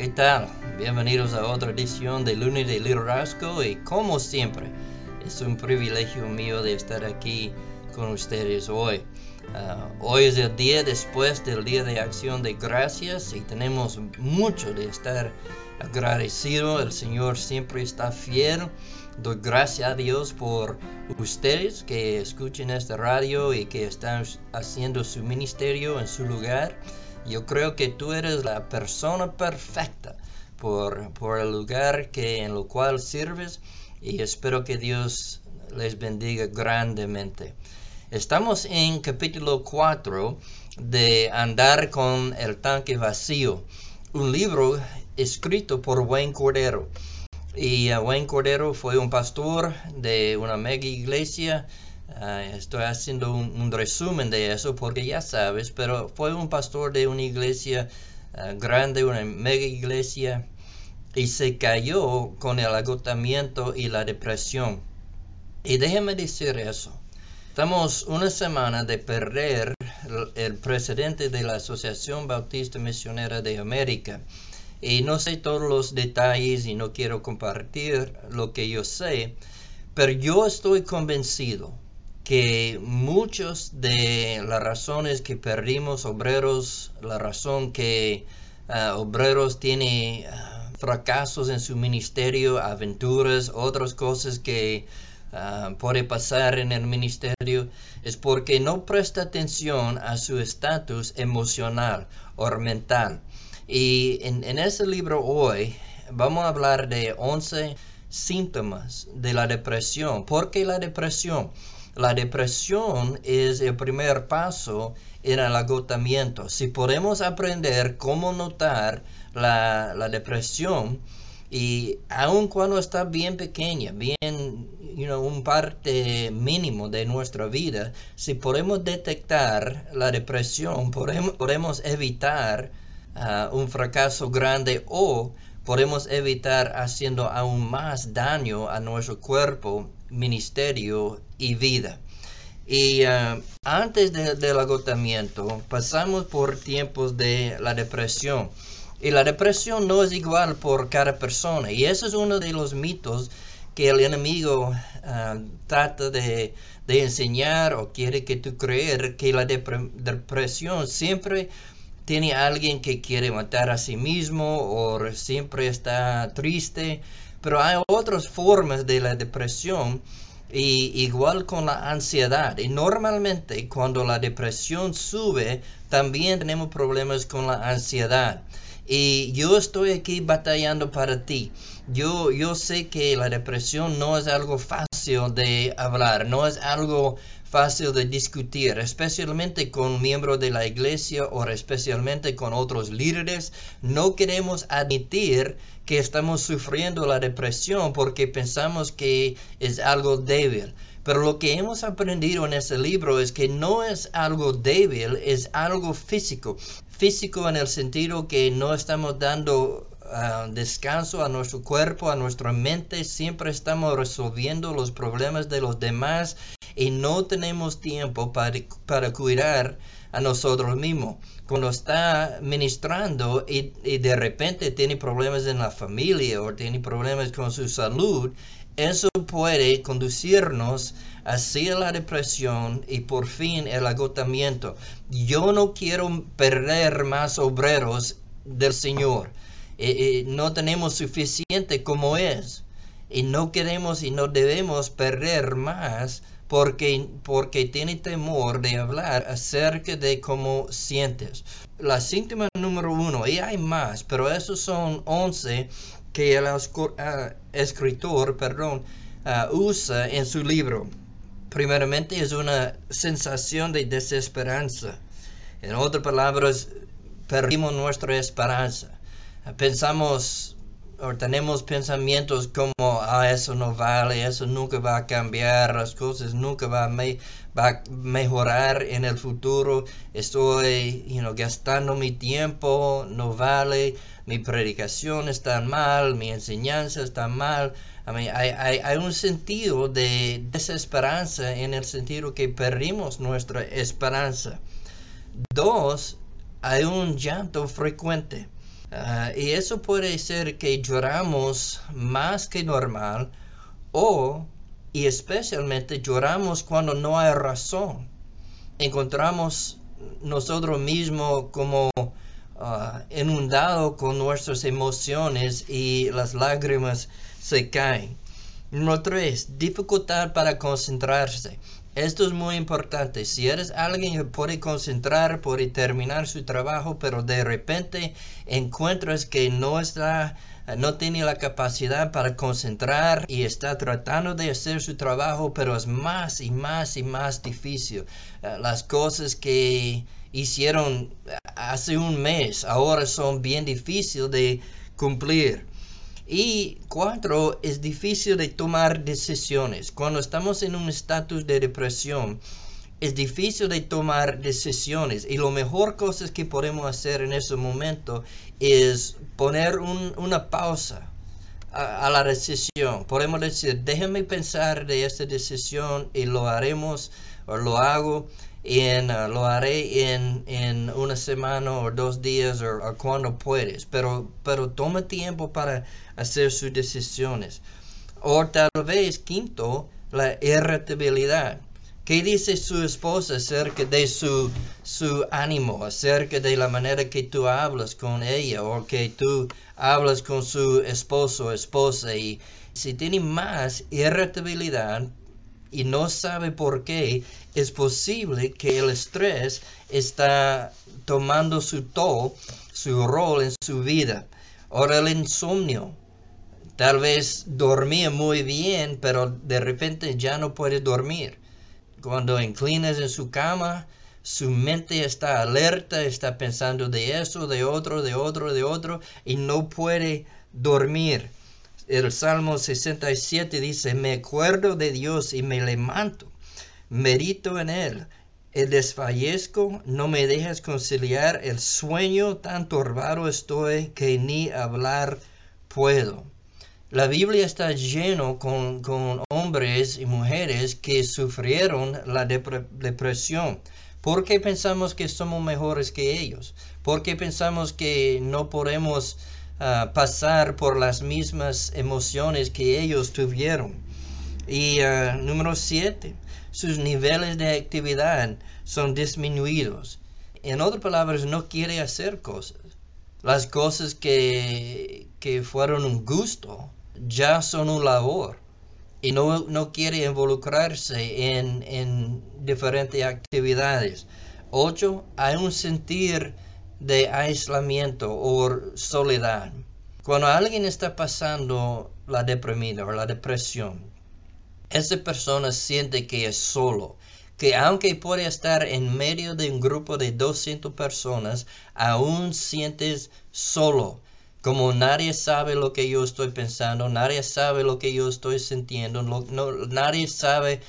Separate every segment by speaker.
Speaker 1: ¿Qué tal? Bienvenidos a otra edición de Lunes de Liderazgo y como siempre es un privilegio mío de estar aquí con ustedes hoy. Hoy es el día después del Día de Acción de Gracias y tenemos mucho de estar agradecido. El Señor siempre está fiel. Doy gracias a Dios por ustedes que escuchen esta radio y que están haciendo su ministerio en su lugar. Yo creo que tú eres la persona perfecta por el lugar en lo cual sirves y espero que Dios les bendiga grandemente. Estamos en capítulo 4 de Andar con el tanque vacío, un libro escrito por Wayne Cordeiro. Y Wayne Cordeiro fue un pastor de una mega iglesia. Estoy haciendo un resumen de eso porque ya sabes, pero fue un pastor de una iglesia grande, una mega iglesia, y se cayó con el agotamiento y la depresión. Y déjame decir eso. Estamos una semana de perder el presidente de la Asociación Bautista Misionera de América. Y no sé todos los detalles y no quiero compartir lo que yo sé, pero yo estoy convencido que muchas de las razones que perdimos obreros, la razón que obreros tienen fracasos en su ministerio, aventuras, otras cosas que puede pasar en el ministerio, es porque no presta atención a su estatus emocional o mental. Y en ese libro hoy vamos a hablar de 11 síntomas de la depresión. ¿Por qué la depresión? La depresión es el primer paso en el agotamiento. Si podemos aprender cómo notar la depresión, y aun cuando está bien pequeña, un parte mínimo de nuestra vida, si podemos detectar la depresión, podemos evitar un fracaso grande o podemos evitar haciendo aún más daño a nuestro cuerpo, ministerio y vida. Y antes del agotamiento pasamos por tiempos de la depresión. Y la depresión no es igual por cada persona. Y eso es uno de los mitos que el enemigo trata de enseñar o quiere que tú creer, que la depresión siempre tiene alguien que quiere matar a sí mismo o siempre está triste. Pero hay otras formas de la depresión, y igual con la ansiedad. Y normalmente cuando la depresión sube, también tenemos problemas con la ansiedad. Y yo estoy aquí batallando para ti. Yo sé que la depresión no es algo fácil de hablar, no es algo fácil de discutir, especialmente con miembros de la iglesia o especialmente con otros líderes. No queremos admitir que estamos sufriendo la depresión porque pensamos que es algo débil. Pero lo que hemos aprendido en ese libro es que no es algo débil, es algo físico. Físico en el sentido que no estamos dando descanso a nuestro cuerpo, a nuestra mente. Siempre estamos resolviendo los problemas de los demás y no tenemos tiempo para cuidar a nosotros mismos. Cuando está ministrando y de repente tiene problemas en la familia o tiene problemas con su salud, eso puede conducirnos hacia la depresión y por fin el agotamiento. Yo no quiero perder más obreros del Señor. No tenemos suficiente como es. Y no queremos y no debemos perder más porque tiene temor de hablar acerca de cómo sientes. La síntoma número 1, y hay más, pero esos son 11 que el escritor usa en su libro. Primeramente es una sensación de desesperanza. En otras palabras, perdimos nuestra esperanza. Pensamos o tenemos pensamientos como, eso no vale, eso nunca va a cambiar, las cosas nunca va a mejorar en el futuro, estoy gastando mi tiempo, no vale, mi predicación está mal, mi enseñanza está mal. Hay un sentido de desesperanza en el sentido que perdimos nuestra esperanza. 2, hay un llanto frecuente. Y eso puede ser que lloramos más que normal y especialmente lloramos cuando no hay razón. Encontramos nosotros mismos como inundados con nuestras emociones y las lágrimas se caen. Número 3, dificultad para concentrarse. Esto es muy importante. Si eres alguien que puede concentrar, puede terminar su trabajo, pero de repente encuentras que no tiene la capacidad para concentrar y está tratando de hacer su trabajo, pero es más y más y más difícil. Las cosas que hicieron hace un mes ahora son bien difíciles de cumplir. Y 4, es difícil de tomar decisiones. Cuando estamos en un estatus de depresión, es difícil de tomar decisiones. Y lo mejor cosas que podemos hacer en ese momento es poner una pausa a la decisión. Podemos decir, déjame pensar de esta decisión y lo haremos o lo hago. Lo haré en una semana o 2 días o cuando puedes, pero toma tiempo para hacer sus decisiones. O tal vez 5, la irritabilidad. ¿Qué dice su esposa acerca de su ánimo, acerca de la manera que tú hablas con ella o que tú hablas con su esposo o esposa? Y si tiene más irritabilidad y no sabe por qué, es posible que el estrés está tomando su rol en su vida. Ahora el insomnio. Tal vez dormía muy bien, pero de repente ya no puede dormir. Cuando inclinas en su cama, su mente está alerta, está pensando de eso, de otro, y no puede dormir. El Salmo 67 dice, me acuerdo de Dios y me levanto, medito en Él. Desfallezco, no me dejas conciliar el sueño, tan turbado estoy que ni hablar puedo. La Biblia está lleno con hombres y mujeres que sufrieron la depresión. ¿Por qué pensamos que somos mejores que ellos? ¿Por qué pensamos que no podemos pasar por las mismas emociones que ellos tuvieron? Y número 7, sus niveles de actividad son disminuidos. En otras palabras, no quiere hacer cosas. Las cosas que fueron un gusto ya son un labor y no quiere involucrarse en diferentes actividades. 8, hay un sentir de aislamiento o soledad. Cuando alguien está pasando la deprimida o la depresión, esa persona siente que es solo, que aunque puede estar en medio de un grupo de 200 personas, aún sientes solo. Como nadie sabe lo que yo estoy pensando, nadie sabe lo que yo estoy sintiendo, nadie sabe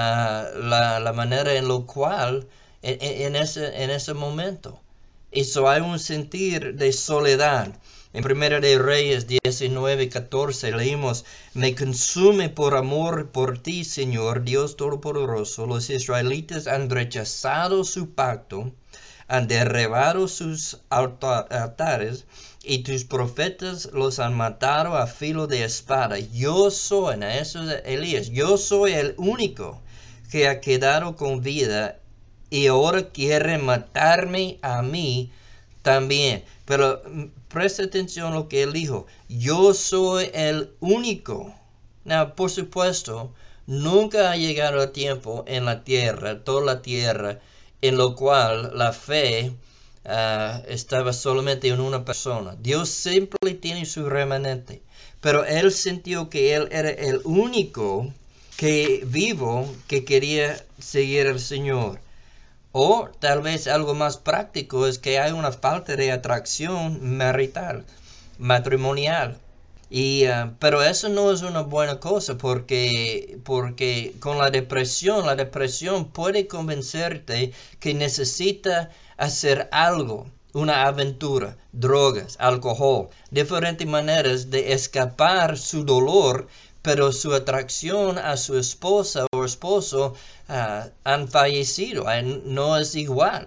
Speaker 1: la manera en la cual en ese momento. Eso hay un sentir de soledad. En 1 de Reyes 19:14 leímos, me consume por amor por ti, Señor, Dios Todopoderoso. Los israelitas han rechazado su pacto, han derribado sus altares, y tus profetas los han matado a filo de espada. Yo soy, eso es Elías, yo soy el único que ha quedado con vida y ahora quieren matarme a mí también. Pero presta atención a lo que él dijo. Yo soy el único. Por supuesto, nunca ha llegado el tiempo en la tierra, toda la tierra, en lo cual la fe estaba solamente en una persona. Dios siempre tiene su remanente. Pero él sintió que él era el único vivo que quería seguir al Señor. O tal vez algo más práctico es que hay una falta de atracción marital, matrimonial. Pero eso no es una buena cosa porque con la depresión puede convencerte que necesita hacer algo, una aventura, drogas, alcohol, diferentes maneras de escapar su dolor, pero su atracción a su esposa o esposo han fallecido, no es igual.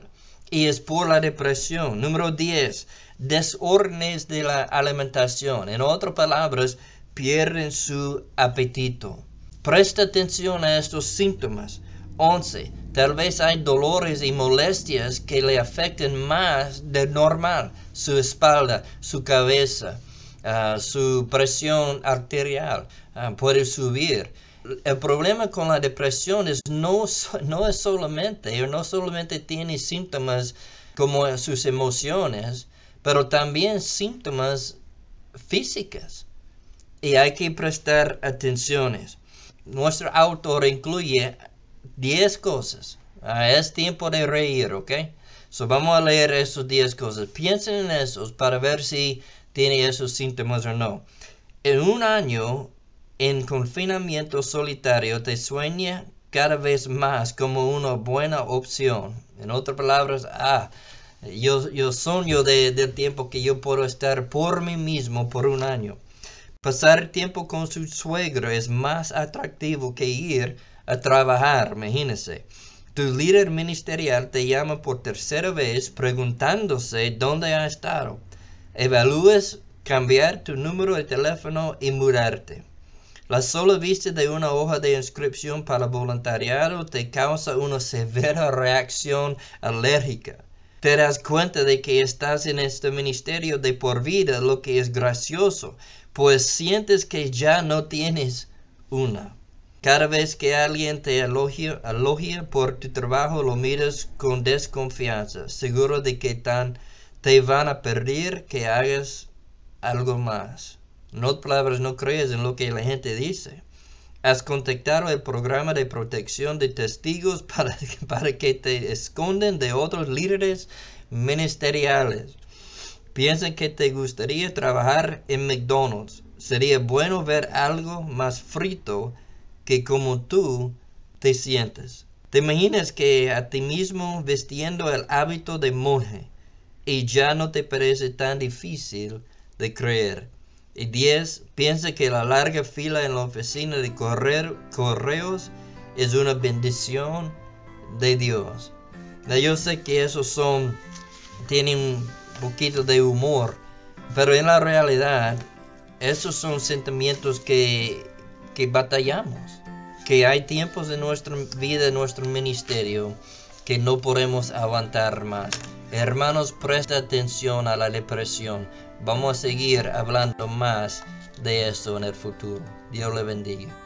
Speaker 1: y es por la depresión. Número 10, desórdenes de la alimentación. En otras palabras, pierden su apetito. Presta atención a estos síntomas. 11. Tal vez hay dolores y molestias que le afecten más de normal. Su espalda, su cabeza, su presión arterial puede subir. El problema con la depresión es no solamente tiene síntomas como sus emociones, pero también síntomas físicas. Y hay que prestar atenciones. Nuestro autor incluye 10 cosas. Es tiempo de reír, ¿ok? So vamos a leer esos 10 cosas. Piensen en esos para ver si tiene esos síntomas o no. En un año en confinamiento solitario te sueña cada vez más como una buena opción. En otras palabras, yo sueño del tiempo que yo puedo estar por mí mismo por un año. Pasar tiempo con su suegro es más atractivo que ir a trabajar, imagínense. Tu líder ministerial te llama por tercera vez preguntándose dónde ha estado. Evalúes cambiar tu número de teléfono y mudarte. La sola vista de una hoja de inscripción para voluntariado te causa una severa reacción alérgica. Te das cuenta de que estás en este ministerio de por vida, lo que es gracioso, pues sientes que ya no tienes una. Cada vez que alguien te elogia por tu trabajo, lo miras con desconfianza, seguro de que te van a pedir que hagas algo más. En otras palabras, no crees en lo que la gente dice. Has contactado el programa de protección de testigos para que te esconden de otros líderes ministeriales. Piensan que te gustaría trabajar en McDonald's. Sería bueno ver algo más frito que como tú te sientes. Te imaginas que a ti mismo vistiendo el hábito de monje y ya no te parece tan difícil de creer. Y 10. Piensa que la larga fila en la oficina de correos es una bendición de Dios. Yo sé que esos tienen un poquito de humor, pero en la realidad esos son sentimientos que batallamos, que hay tiempos en nuestra vida, en nuestro ministerio, que no podemos aguantar más. Hermanos, presta atención a la depresión. Vamos a seguir hablando más de esto en el futuro. Dios le bendiga.